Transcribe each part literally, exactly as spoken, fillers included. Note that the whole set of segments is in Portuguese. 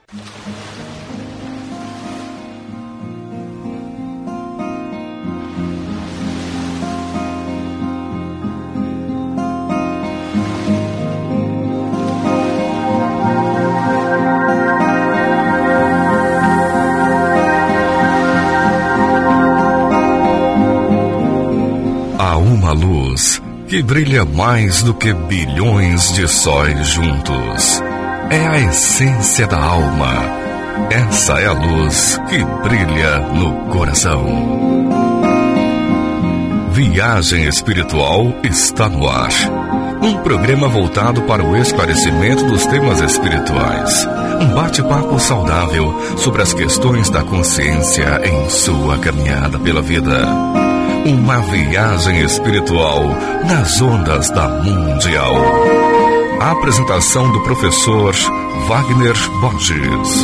Que brilha mais do que bilhões de sóis juntos. É a essência da alma. Essa é a luz que brilha no coração. Viagem Espiritual está no ar. Um programa voltado para o esclarecimento dos temas espirituais. Um bate-papo saudável sobre as questões da consciência em sua caminhada pela vida. Uma viagem espiritual nas ondas da Mundial. A apresentação do professor Wagner Borges.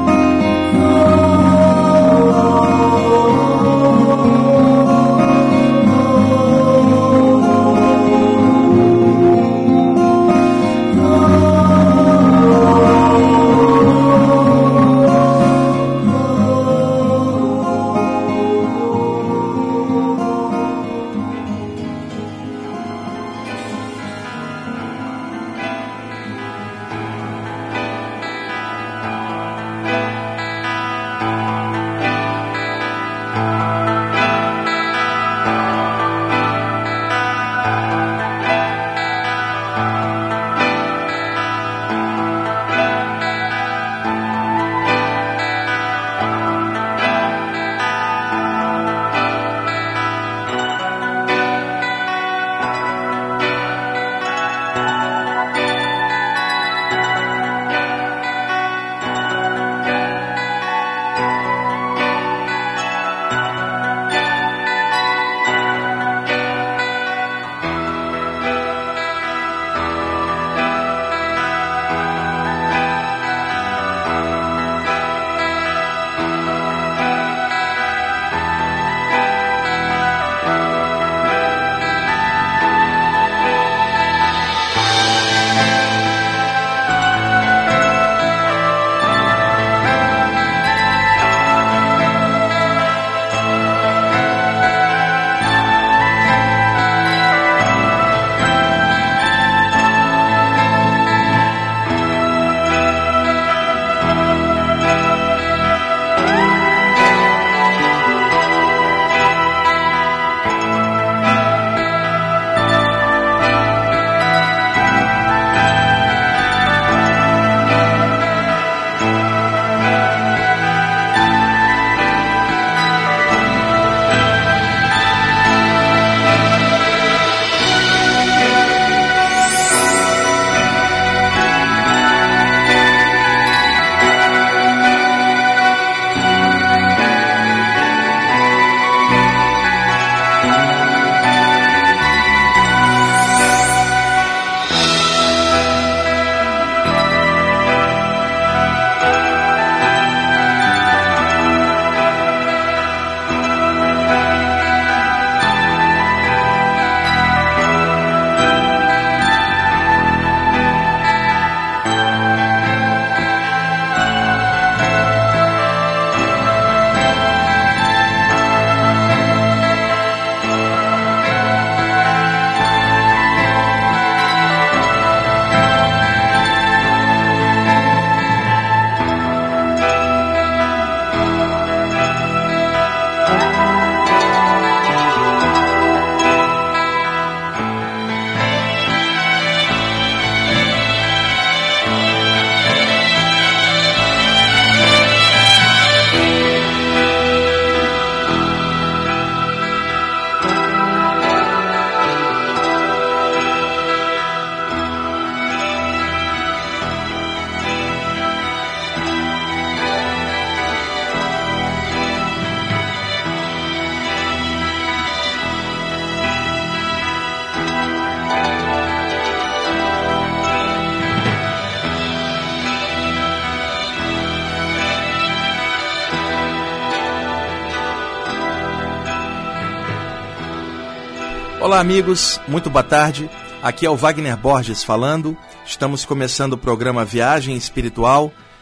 Olá amigos, muito boa tarde, aqui é o Wagner Borges falando, estamos começando o programa Viagem Espiritual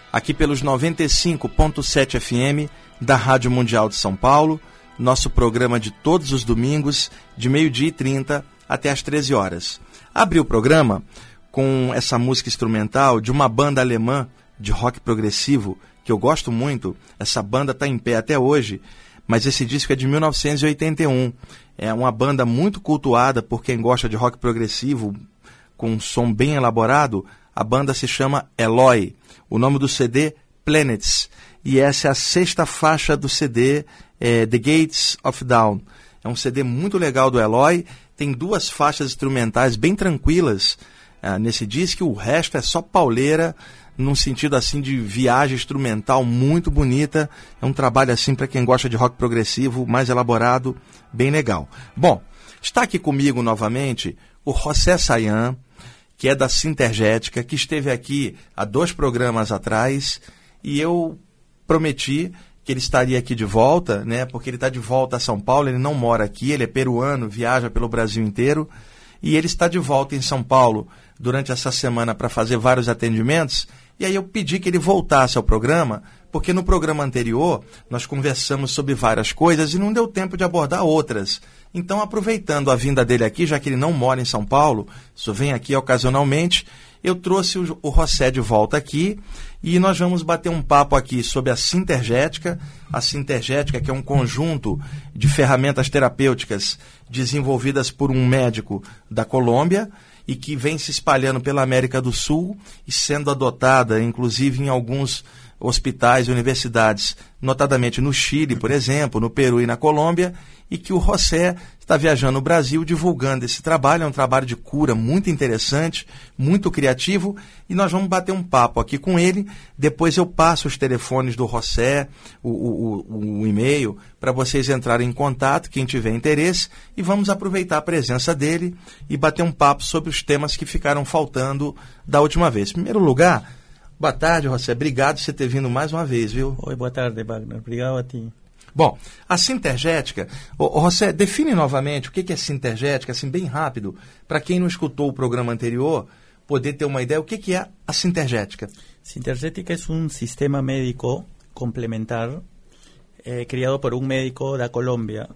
aqui pelos noventa e cinco ponto sete F M da Rádio Mundial de São Paulo, nosso programa de todos os domingos, de meio-dia e trinta até às treze horas. Abri o programa com essa música instrumental de uma banda alemã de rock progressivo, que eu gosto muito. Essa banda está em pé até hoje, mas esse disco é de mil novecentos e oitenta e um. É uma banda muito cultuada por quem gosta de rock progressivo, com um som bem elaborado. A banda se chama Eloy. O nome do C D, Planets. E essa é a sexta faixa do C D, é, The Gates of Dawn. É um C D muito legal do Eloy. Tem duas faixas instrumentais bem tranquilas é, nesse disco. O resto é só pauleira, num sentido assim de viagem instrumental muito bonita. É um trabalho assim para quem gosta de rock progressivo, mais elaborado, bem legal. Bom, está aqui comigo novamente o José Sayan, que é da Sintergética, que esteve aqui há dois programas atrás, e eu prometi que ele estaria aqui de volta, né, porque ele está de volta a São Paulo. Ele não mora aqui, ele é peruano, viaja pelo Brasil inteiro, e ele está de volta em São Paulo durante essa semana para fazer vários atendimentos. E aí eu pedi que ele voltasse ao programa, porque no programa anterior nós conversamos sobre várias coisas e não deu tempo de abordar outras. Então, aproveitando a vinda dele aqui, já que ele não mora em São Paulo, só vem aqui ocasionalmente, eu trouxe o, o José de volta aqui e nós vamos bater um papo aqui sobre a Sintergética. A Sintergética, que é um conjunto de ferramentas terapêuticas desenvolvidas por um médico da Colômbia, e que vem se espalhando pela América do Sul e sendo adotada, inclusive, em alguns hospitais e universidades, notadamente no Chile, por exemplo, no Peru e na Colômbia, e que o José está viajando no Brasil divulgando esse trabalho. É um trabalho de cura muito interessante, muito criativo, e nós vamos bater um papo aqui com ele. Depois eu passo os telefones do José, o, o, o, o e-mail, para vocês entrarem em contato, quem tiver interesse, e vamos aproveitar a presença dele e bater um papo sobre os temas que ficaram faltando da última vez. Em primeiro lugar, boa tarde, José. Obrigado por você ter vindo mais uma vez, viu? Oi, boa tarde, Wagner. Obrigado a ti. Bom, a Sintergética, ô, ô, José, define novamente o que é Sintergética, assim, bem rápido, para quem não escutou o programa anterior, poder ter uma ideia, o que é a Sintergética? Sintergética é um sistema médico complementar eh, criado por um médico da Colômbia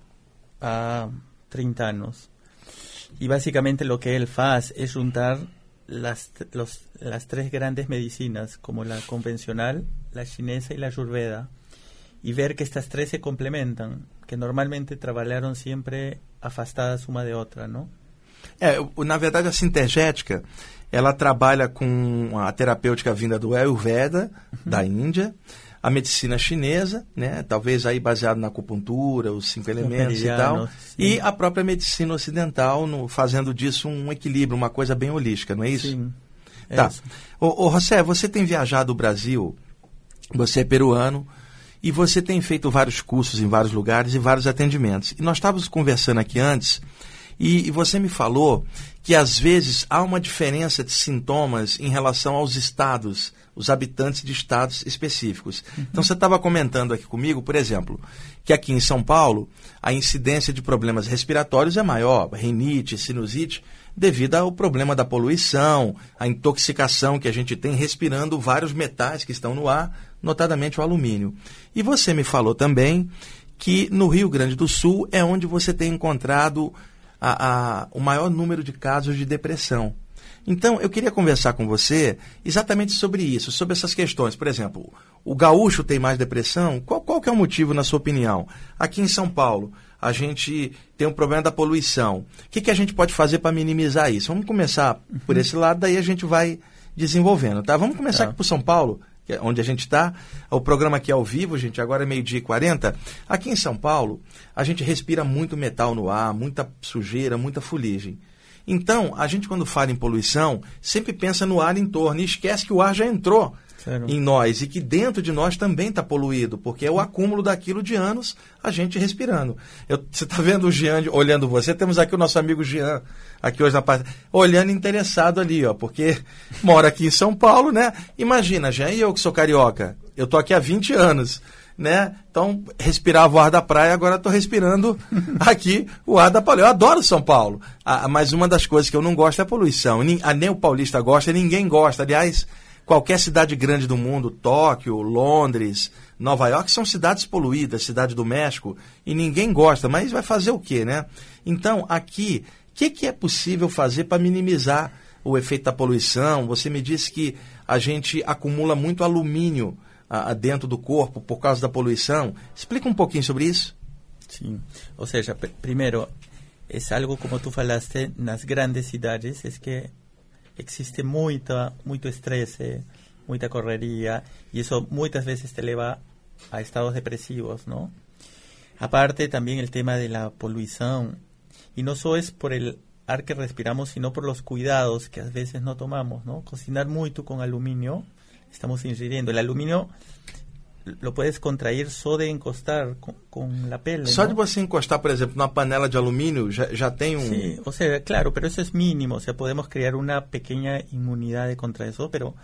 há trinta anos. E basicamente lo que él faz es juntar las, los, las tres grandes medicinas, como la convencional, la chinesa y la ayurveda, y ver que estas tres se complementan, que normalmente trabalharam sempre afastadas uma de outra, não? É, na verdade a Sintergética, ela trabalha com a terapêutica vinda do Ayurveda, uhum, da Índia, a medicina chinesa, né, talvez aí baseado na acupuntura, os cinco elementos e tal, sim, e a própria medicina ocidental, no, fazendo disso um equilíbrio, uma coisa bem holística, não é isso? Sim. É tá. isso. Ô, ô, José, você tem viajado o Brasil, você é peruano, e você tem feito vários cursos em vários lugares e vários atendimentos. E nós estávamos conversando aqui antes, e, e você me falou que às vezes há uma diferença de sintomas em relação aos estados, os habitantes de estados específicos. Uhum. Então você estava comentando aqui comigo, por exemplo, que aqui em São Paulo a incidência de problemas respiratórios é maior, rinite, sinusite, devido ao problema da poluição, a intoxicação que a gente tem respirando vários metais que estão no ar, notadamente o alumínio. E você me falou também que no Rio Grande do Sul é onde você tem encontrado a, a, o maior número de casos de depressão. Então, eu queria conversar com você exatamente sobre isso, sobre essas questões. Por exemplo, o gaúcho tem mais depressão? Qual, qual que é o motivo, na sua opinião? Aqui em São Paulo, a gente tem um problema da poluição. O que, que a gente pode fazer para minimizar isso? Vamos começar uhum. por esse lado, daí a gente vai desenvolvendo, tá? Vamos começar tá. aqui por São Paulo, que é onde a gente está. O programa aqui é ao vivo, gente, agora é meio-dia e quarenta. Aqui em São Paulo, a gente respira muito metal no ar, muita sujeira, muita fuligem. Então, a gente quando fala em poluição, sempre pensa no ar em torno e esquece que o ar já entrou Sério? em nós e que dentro de nós também está poluído, porque é o acúmulo daquilo de anos a gente respirando. Eu, você está vendo o Jean olhando você? Temos aqui o nosso amigo Jean, aqui hoje na parte, olhando interessado ali, ó, porque mora aqui em São Paulo, né? Imagina, Jean, e eu que sou carioca, eu tô aqui há vinte anos. Né? Então, respirava o ar da praia, agora estou respirando aqui o ar da Paulo. Eu adoro São Paulo, ah, mas uma das coisas que eu não gosto é a poluição. Nem, nem o paulista gosta, ninguém gosta. Aliás, qualquer cidade grande do mundo, Tóquio, Londres, Nova York, são cidades poluídas, cidade do México, e ninguém gosta, mas vai fazer o quê, né? Então, aqui, o que, que é possível fazer para minimizar o efeito da poluição? Você me disse que a gente acumula muito alumínio ah, dentro do corpo por causa da poluição. Explica um pouquinho sobre isso. Sim, ou seja, pr- primeiro, é algo como tu falaste, nas grandes cidades, é que existe muita, muito estresse, muita correria, e isso muitas vezes te leva a estados depresivos, ¿no? Aparte, también el tema de la poluición, y no solo es por el ar que respiramos, sino por los cuidados que a veces no tomamos, ¿no? Cocinar mucho con aluminio, estamos ingiriendo. El aluminio lo puedes contrair só de encostar com, com la pele. Só ¿no? de você encostar, por exemplo, numa panela de alumínio, já, já tem um... Sí, o sea, claro, pero eso es mínimo. O sea, podemos crear una pequeña inmunidad contra eso, pero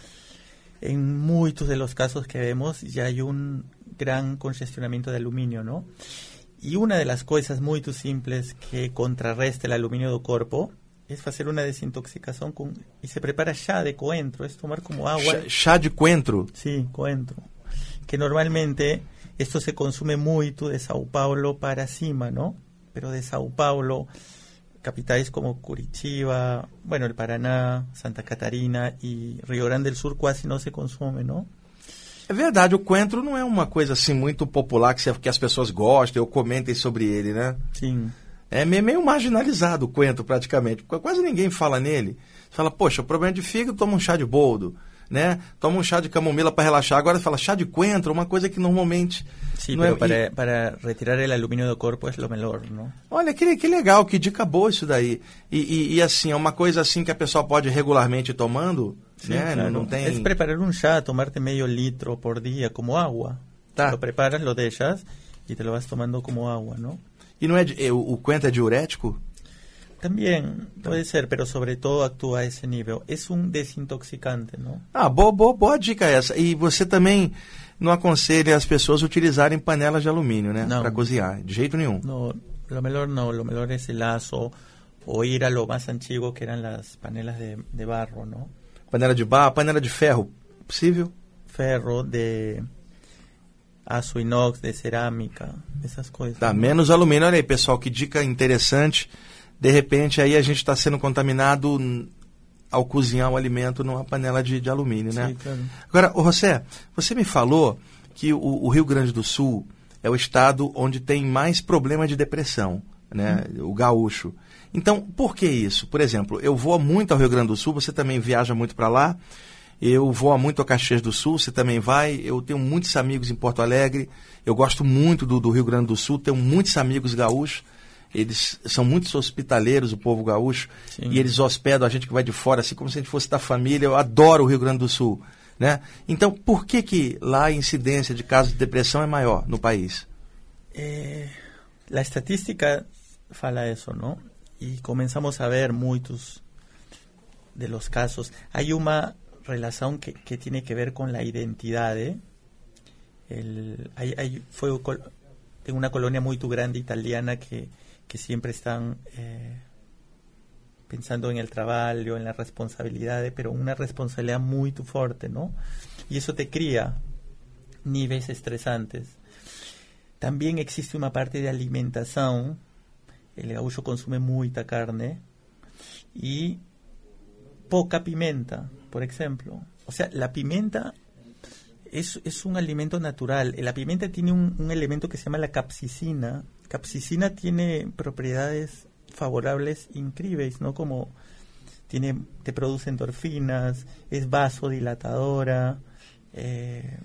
en muchos de los casos que vemos ya hay un gran congestionamiento de aluminio, ¿no? Y una de las cosas muy simples que contrarresta el aluminio del cuerpo es hacer una desintoxicación con, y se prepara chá de coentro, es tomar como agua. Chá, chá de coentro? Sí, coentro. Que normalmente esto se consume mucho de Sao Paulo para cima, ¿no? Pero de Sao Paulo, capitales como Curitiba, bueno, el Paraná, Santa Catarina y Rio Grande del Sur casi no se consume, ¿no? É verdade, o coentro não é uma coisa assim muito popular que, se, que as pessoas gostem ou comentem sobre ele, né? Sim. É meio, meio marginalizado o coentro praticamente, porque quase ninguém fala nele. Fala, poxa, problema de fígado, toma um chá de boldo, né? Toma um chá de camomila para relaxar. Agora fala chá de coentro, uma coisa que normalmente... Sí, não pero é... para, e... para retirar el aluminio del cuerpo es lo mejor, ¿no? Olha, que, que legal, que dica boa isso daí. E, e, e assim, é uma coisa assim que a pessoa pode regularmente ir tomando, Sí, né? claro. Não tem... Es preparar un chá, tomarte medio litro por día como agua. Tá. Lo preparas, lo dejas y te lo vas tomando como agua, ¿no? E não é de, o, o coentro é diurético? También puede ser, pero sobre todo actúa a ese nivel. Es un desintoxicante, ¿no? Ah, boa, boa, boa dica essa. E você também não aconselha as pessoas utilizarem panelas de alumínio, né? Para cozinhar, de jeito nenhum. No, lo mejor no, lo mejor es el lazo o ir a lo más antiguo que eran las panelas de, de barro, ¿no? Panela de barro, panela de ferro, possível? Ferro, de aço inox, de cerâmica, essas coisas. Tá, menos alumínio. Olha aí, pessoal, que dica interessante. De repente, aí a gente está sendo contaminado ao cozinhar o alimento numa panela de, de alumínio, né? Sim, claro. Agora, ô José, você me falou que o, o Rio Grande do Sul é o estado onde tem mais problema de depressão, né? Hum. O gaúcho. Então, por que isso? Por exemplo, eu vou muito ao Rio Grande do Sul, você também viaja muito para lá, eu vou muito a Caxias do Sul, você também vai, eu tenho muitos amigos em Porto Alegre, eu gosto muito do, do Rio Grande do Sul, tenho muitos amigos gaúchos, eles são muito hospitaleiros, o povo gaúcho, Sim. E eles hospedam a gente que vai de fora, assim como se a gente fosse da família. Eu adoro o Rio Grande do Sul, né? Então, por que que lá a incidência de casos de depressão é maior no país? Eh, a estatística fala isso, não? E começamos a ver muitos de los casos. Hay una relación que, que tiene que ver con la identidad. El, hay, hay, fue en una colonia muy grande italiana que, que siempre están eh, pensando en el trabajo, en la responsabilidad, pero una responsabilidad muy fuerte, ¿no? Y eso te cría niveles estresantes. También existe una parte de alimentación. El gaúcho consume mucha carne y poca pimenta, por ejemplo. O sea, la pimenta es, es un alimento natural. La pimenta tiene un, un elemento que se llama la capsicina. Capsicina tiene propiedades favorables increíbles, ¿no? Como tiene, te produce endorfinas, es vasodilatadora, eh,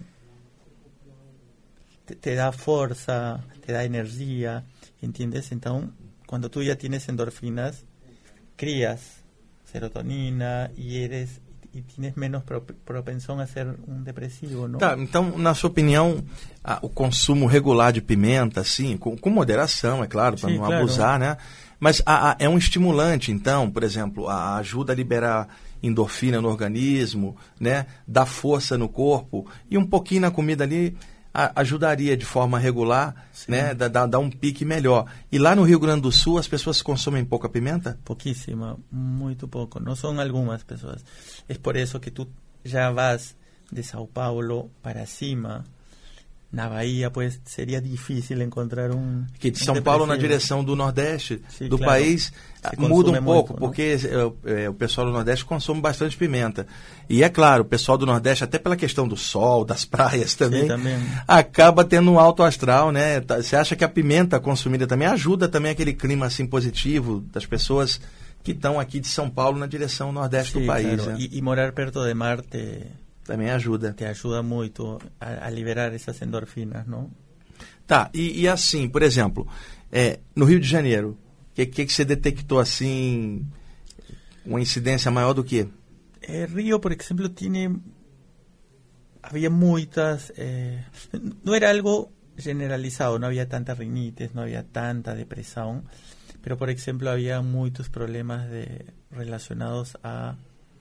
te, te da fuerza, te da energía, ¿entiendes? Entonces, cuando tú ya tienes endorfinas, crías serotonina e eres e tienes menos propensão a ser um depressivo, não? Tá, então, na sua opinião, a, o consumo regular de pimenta, sim, com, com moderação, é claro, para não claro. abusar, né? Mas a, a, é um estimulante, então, por exemplo, a, ajuda a liberar endorfina no organismo, né? Dá força no corpo e um pouquinho na comida ali a, ajudaria de forma regular, sim. né? Dá, dá, dá um pique melhor. E lá no Rio Grande do Sul as pessoas consomem pouca pimenta? Pouquíssima, muito pouco. Não são algumas pessoas. É por isso que tu ya vas de Sao Paulo para cima, na Bahia, pues seria difícil encontrar um... Que de São Paulo na direção do Nordeste Sim, do claro. país Se muda um pouco, muito, porque é, é, o pessoal do Nordeste consome bastante pimenta. E é claro, o pessoal do Nordeste, até pela questão do sol, das praias também, Sim, também. acaba tendo um alto astral, né? Você acha que a pimenta consumida também ajuda também aquele clima assim positivo das pessoas que estão aqui de São Paulo na direção Nordeste Sim, do país. claro. Né? E, e morar perto de mar te... Também ajuda. Te ajuda muito a, a liberar essas endorfinas, não? Tá, e, e assim, por exemplo, é, no Rio de Janeiro, o que, que, que você detectou assim, uma incidência maior do que? Eh, Rio, por exemplo, tinha... Havia muitas... Eh, não era algo generalizado, não havia tanta rinitis, não havia tanta depressão, pero, por exemplo, havia muitos problemas de, relacionados a,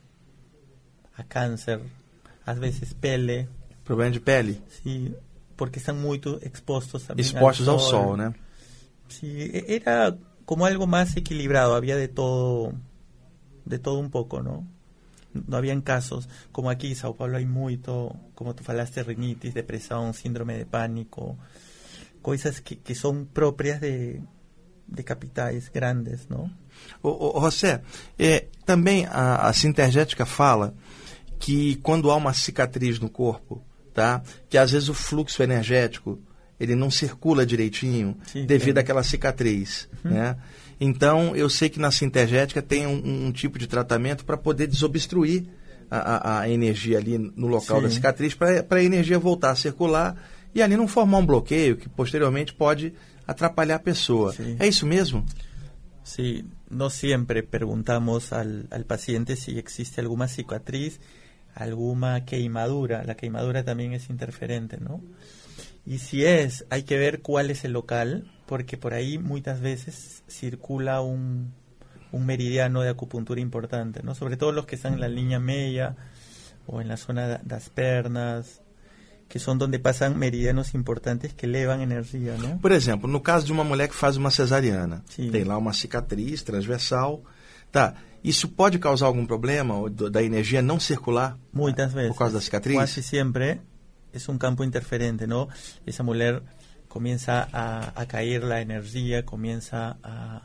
a câncer, às vezes pele. Problema de pele? Sim, porque estão muito expostos também expostos ao ao sol, sol, né? Sim, era como algo mais equilibrado, havia de todo, de todo um pouco, não? Não haviam casos, como aqui em São Paulo há muito, como tu falaste, rinitis, depressão, síndrome de pânico, coisas que, que são próprias de, de capitais grandes, não? Ô, ô, José, é, também a, a Sintergética fala que quando há uma cicatriz no corpo, tá? Que às vezes o fluxo energético ele não circula direitinho. Sim, devido é. àquela cicatriz, uhum. né? Então eu sei que na Sintergética tem um, um tipo de tratamento para poder desobstruir a, a, a energia ali no local Sim. da cicatriz, para a energia voltar a circular e ali não formar um bloqueio que posteriormente pode atrapalhar a pessoa. Sim. É isso mesmo? Sim, nós sempre perguntamos ao, ao paciente se existe alguma cicatriz, alguma queimadura. La queimadura también es interferente, ¿no? Y si es, hay que ver cuál es el local, porque por ahí muchas veces circula un, un meridiano de acupuntura importante, ¿no? Sobre todo los que están en la línea media o en la zona de las pernas, que son donde pasan meridianos importantes que elevan energia, ¿no? Por exemplo, no caso de uma mulher que faz uma cesariana, Sim. tem lá uma cicatriz transversal, tá? Isso pode causar algum problema da energia não circular? Muitas vezes. Por causa da cicatriz? Quase sempre es un campo interferente, ¿no? Esa mujer comienza a, a caer la energía, comienza a,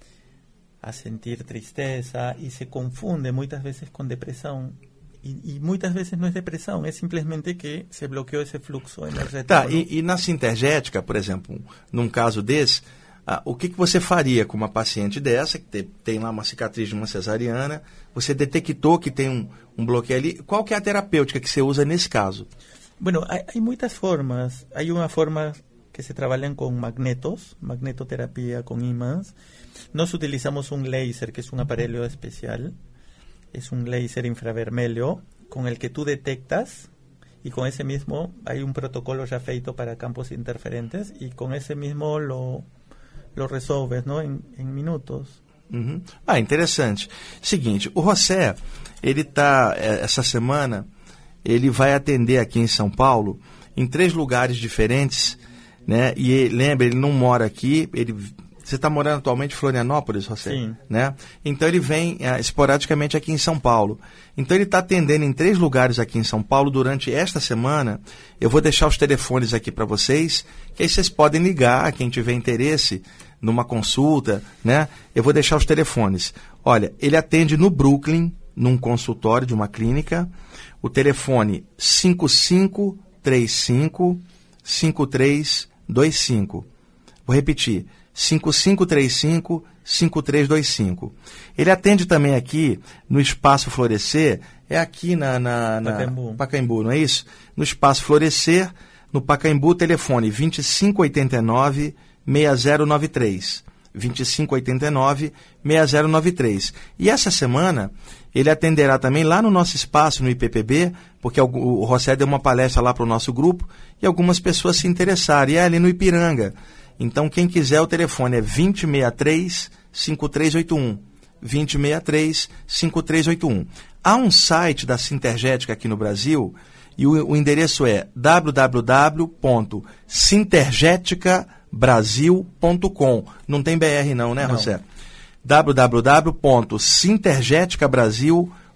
a sentir tristeza y se confunde muchas veces con depresión. Y, y muitas vezes não é depressão, é simplesmente que se bloqueou esse fluxo energético. Tá, e, e na Sintergética, por exemplo, num caso desse, ah, o que, que você faria com uma paciente dessa, que te, tem lá uma cicatriz de uma cesariana, você detectou que tem um, um bloqueio ali, qual que é a terapêutica que você usa nesse caso? Bueno, hay, hay muitas formas. Hay una forma que se trabajan con magnetos, magnetoterapia con imãs. Nós utilizamos un láser, que es un aparelho especial. Es un láser infravermelho con el que tú detectas y con ese mismo hay un protocolo ya feito para campos interferentes y con ese mismo lo, lo resolves, ¿no? En, en minutos. Uhum. Ah, interessante. Seguinte, o José, ele tá, essa semana, ele vai atender aqui em São Paulo, em três lugares diferentes, né? E ele, lembra, ele não mora aqui, ele... Você está morando atualmente em Florianópolis, José? Sim. Né? Então ele vem uh, esporadicamente aqui em São Paulo. Então ele está atendendo em três lugares aqui em São Paulo durante esta semana. Eu vou deixar os telefones aqui para vocês, que aí vocês podem ligar, quem tiver interesse numa consulta, né? Eu vou deixar os telefones. Olha, ele atende no Brooklyn, num consultório de uma clínica. O telefone cinco cinco três cinco, cinco três dois cinco. Vou repetir. cinco cinco três cinco, cinco três dois cinco. Ele atende também aqui no Espaço Florescer, é aqui na, na, na Pacaembu. Pacaembu, não é isso? No Espaço Florescer, no Pacaembu, telefone vinte e cinco oitenta e nove, seis zero nove três. vinte e cinco oitenta e nove, seis zero nove três. E essa semana ele atenderá também lá no nosso espaço, no I P P B, porque o, o José deu uma palestra lá para o nosso grupo e algumas pessoas se interessaram, e é ali no Ipiranga. Então, quem quiser, o telefone é vinte, sessenta e três, cinquenta e três oitenta e um. vinte, sessenta e três, cinquenta e três oitenta e um. Há um site da Sintergética aqui no Brasil, e o, o endereço é w w w ponto sintergetica brasil ponto com. Não tem B R não, né, não. José? w w w ponto sintergetica brasil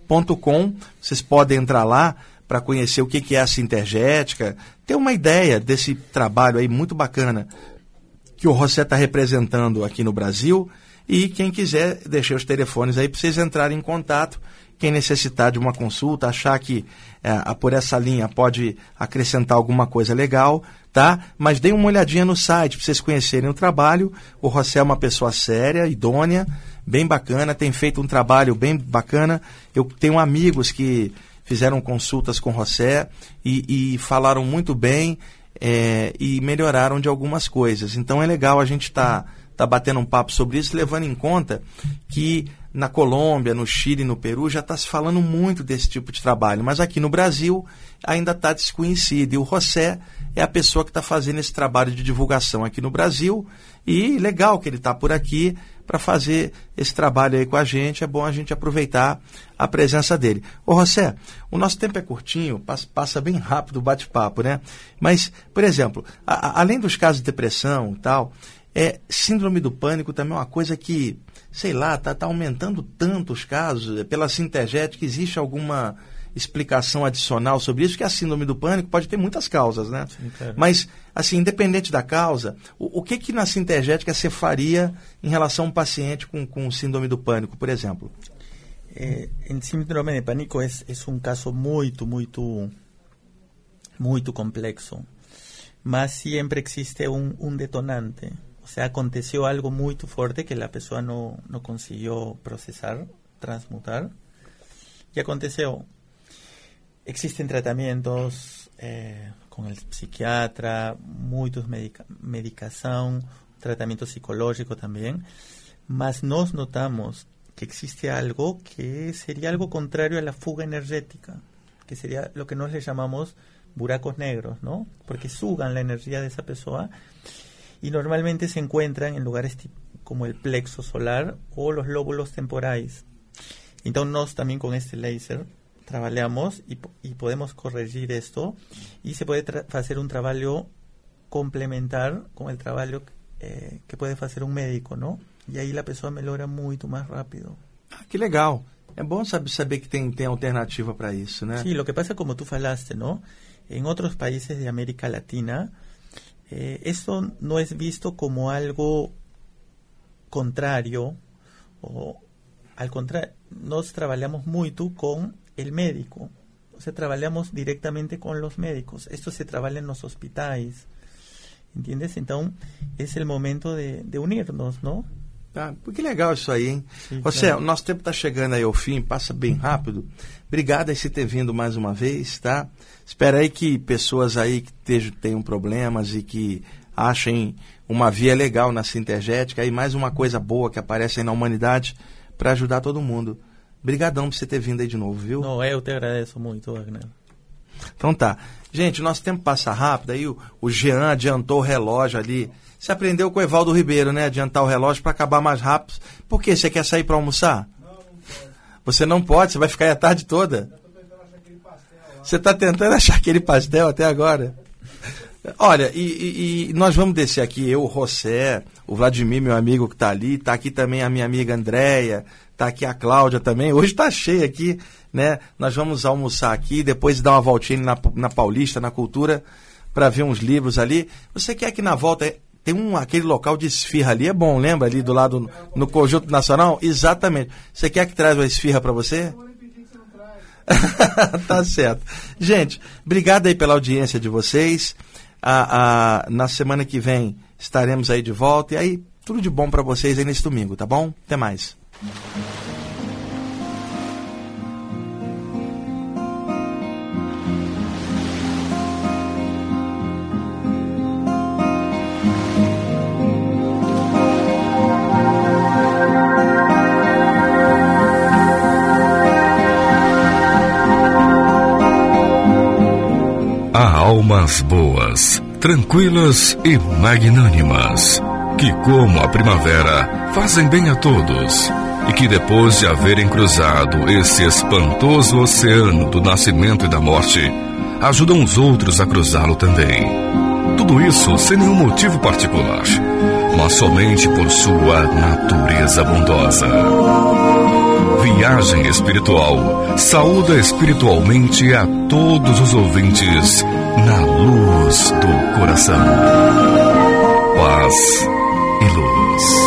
ponto com. Vocês podem entrar lá para conhecer o que, que é a Sintergética, ter uma ideia desse trabalho aí muito bacana que o José está representando aqui no Brasil. E quem quiser, deixei os telefones aí para vocês entrarem em contato. Quem necessitar de uma consulta, achar que é, por essa linha pode acrescentar alguma coisa legal, tá? Mas deem uma olhadinha no site para vocês conhecerem o trabalho. O José é uma pessoa séria, idônea, bem bacana, tem feito um trabalho bem bacana. Eu tenho amigos que fizeram consultas com o José e, e falaram muito bem é, e melhoraram de algumas coisas. Então é legal a gente estar tá, tá batendo um papo sobre isso, levando em conta que na Colômbia, no Chile, no Peru, já está se falando muito desse tipo de trabalho, mas aqui no Brasil ainda está desconhecido. E o José é a pessoa que está fazendo esse trabalho de divulgação aqui no Brasil, e legal que ele está por aqui para fazer esse trabalho aí com a gente. É bom a gente aproveitar a presença dele. Ô José, o nosso tempo é curtinho, passa, passa bem rápido o bate-papo, né? Mas, por exemplo, a, a, além dos casos de depressão e tal, é, síndrome do pânico também é uma coisa que, sei lá, está tá aumentando tanto os casos. Pela Sintergética, existe alguma explicação adicional sobre isso? Que a síndrome do pânico pode ter muitas causas, né? Sim, claro. Mas, assim, independente da causa, o, o que que na Sintergética você faria em relação a um paciente com, com síndrome do pânico, por exemplo? Eh, en síndrome de pánico es, es un caso muy, muy, muy complexo, mas siempre existe un, un detonante. O sea, aconteció algo muy fuerte que la persona no, no consiguió procesar, transmutar, y aconteció. Existen tratamientos eh, con el psiquiatra, muchos medica- medicación, tratamiento psicológico también, mas nos notamos que existe algo que sería algo contrario a la fuga energética, que sería lo que nos le llamamos buracos negros, ¿no? Porque sugan la energía de esa persona y normalmente se encuentran en lugares tipo, como el plexo solar o los lóbulos temporales. Entonces, nos también con este láser trabajamos y, y podemos corregir esto, y se puede tra- hacer un trabajo complementar con el trabajo eh, que puede hacer un médico, ¿no? E aí a pessoa melhora muito mais rápido. Ah, que legal. É bom saber, saber que tem, tem alternativa para isso, né? Sí, lo que pasa, como tú falaste, ¿no? En otros países de América Latina, eh, eso no es visto como algo contrario, o al contrario, nos trabajamos mucho con el médico. O sea, trabajamos directamente con los médicos. Esto se trabaja en los hospitales, ¿entiendes? Entonces, es el momento de, de unirnos, ¿no? Ah, que legal isso aí, hein? Sim, José, claro. O nosso tempo está chegando aí ao fim, passa bem rápido. Obrigado aí por ter vindo mais uma vez, tá? Espero aí que pessoas aí que tejam, tenham problemas e que achem uma via legal na Sintergética e mais uma coisa boa que aparece aí na humanidade para ajudar todo mundo. Obrigadão por você ter vindo aí de novo, viu? Não, eu te agradeço muito, Wagner. Então tá. Gente, o nosso tempo passa rápido, aí o, o Jean adiantou o relógio ali. Você aprendeu com o Evaldo Ribeiro, né? Adiantar o relógio para acabar mais rápido. Por quê? Você quer sair para almoçar? Não, não pode. Você não pode? Você vai ficar aí a tarde toda? Eu tô tentando achar aquele pastel lá. Você está tentando achar aquele pastel até agora? Olha, e, e, e nós vamos descer aqui, eu, o José, o Vladimir, meu amigo que está ali, está aqui também a minha amiga Andréia, está aqui a Cláudia também. Hoje está cheio aqui, né? Nós vamos almoçar aqui, depois dar uma voltinha na, na Paulista, na Cultura, para ver uns livros ali. Você quer que na volta... Tem um, aquele local de esfirra ali, é bom, lembra? Ali do lado, no, no Conjunto Nacional? Exatamente. Você quer que traz uma esfirra para você? Eu vou repetir que você não traz. Tá certo. Gente, obrigado aí pela audiência de vocês. A, a, na semana que vem estaremos aí de volta. E aí, tudo de bom para vocês aí nesse domingo, tá bom? Até mais. Almas boas, tranquilas e magnânimas, que como a primavera fazem bem a todos, e que depois de haverem cruzado esse espantoso oceano do nascimento e da morte, ajudam os outros a cruzá-lo também. Tudo isso sem nenhum motivo particular, mas somente por sua natureza bondosa. Viagem Espiritual saúda espiritualmente a todos os ouvintes na luz do coração. Paz e luz.